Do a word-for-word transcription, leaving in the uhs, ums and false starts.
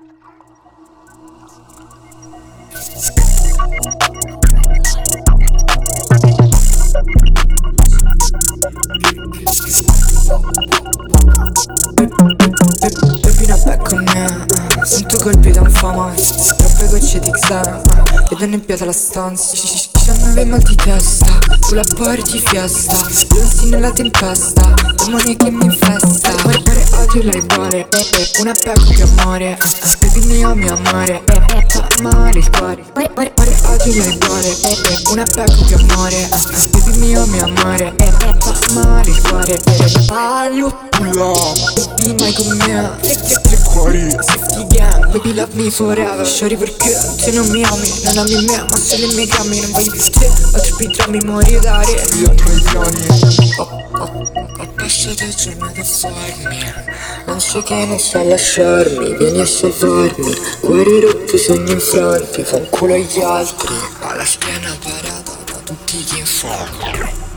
Baby una back con me, sento colpi da un fama, troppe gocce di Xana, vedo nebbiata la stanza. diciannove mal di testa, con la party fiesta, luci nella tempesta, demoni che mi infesta. Guardare odio la rivale, una back che amore, baby mio mio amore, fa male il cuore. Guardare odio la rivale, una back che amore, baby mio mio amore, fa male il cuore. Allo baby mai con me, tre cuori, safety gang, baby love me forever. Shorty perché te non mi ami, non ami me, ma se le mie gambe non voglio più te. Ho troppi drammi, muori dare via tra i piani. Ho, ho, ho passato il giorno da farmi, non so che non sa lasciarmi, vieni a salvarmi. Cuore rotto, sogni infranti, fa un culo agli altri, ho la schiena parata da tutti gli infarti.